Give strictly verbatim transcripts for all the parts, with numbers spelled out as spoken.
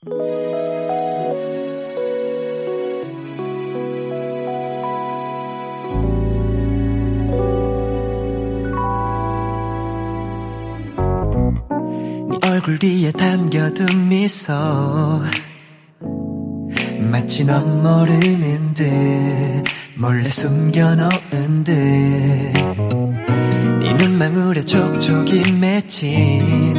네 얼굴 뒤에 담겨둔 미소 마치 넌 모르는 듯 몰래 숨겨놓은 듯 네 눈망울에 촉촉이 맺힌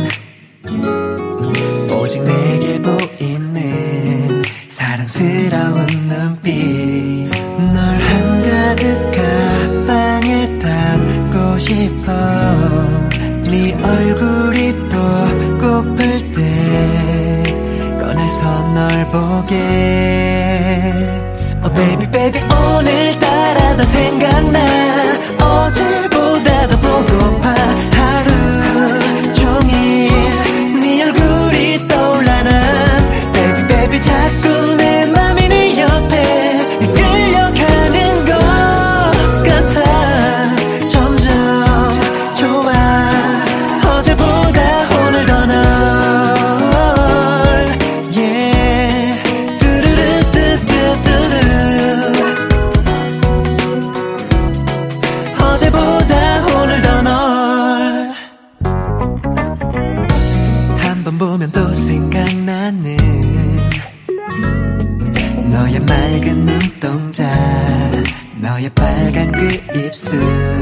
오직 내게 보이는 사랑스러운 눈빛 널 한가득 가방에 담고 싶어 네 얼굴이 보고플 때 꺼내서 널 보게 Oh baby baby 오늘따라 더 생각나 어제보다 더 보고파 하루 종일 네 얼굴이 떠올라 난 Baby baby 자꾸 내 맘이 네 옆에 끌려가는 것 같아 점점 좋아 어제보다 오늘 더 널 Yeah 뚜루루뚜뚜뚜루 어제보다 오늘 더 널 한 번 보면 또 생각나는 너의 맑은 눈동자 너의 빨간 그 입술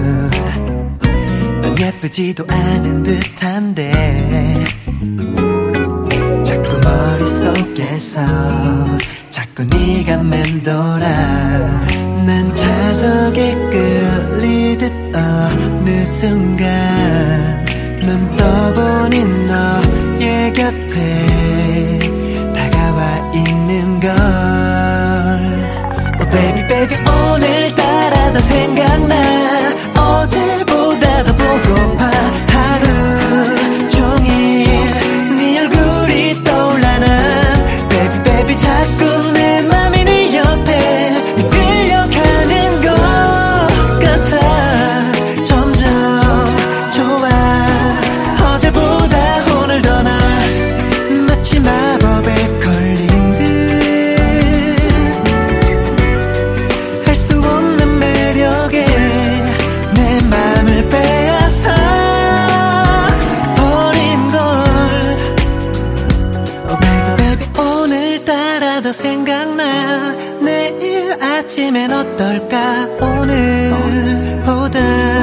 넌 예쁘지도 않은 듯한데 자꾸 머릿속에서 자꾸 네가 맴돌아 난 자석에 끌리듯 어느 순간 눈 떠보니 너의 곁에 다가와 있는 걸 Oh baby baby 오늘따라 더 생각나 어제보다 더 보고파 하루 종일 네 얼굴이 떠올라 난 Baby baby 자꾸 내 맘이 네 옆에 끌려가는 것 같아 점점 좋아 어제보다 오늘 더 날 마치 마법에 걸린 듯 할 수 없는 매력에 내 맘을 빼앗아 버린 걸 Oh baby baby 오늘따라 더 생각나 내일 아침엔 어떨까 오늘보다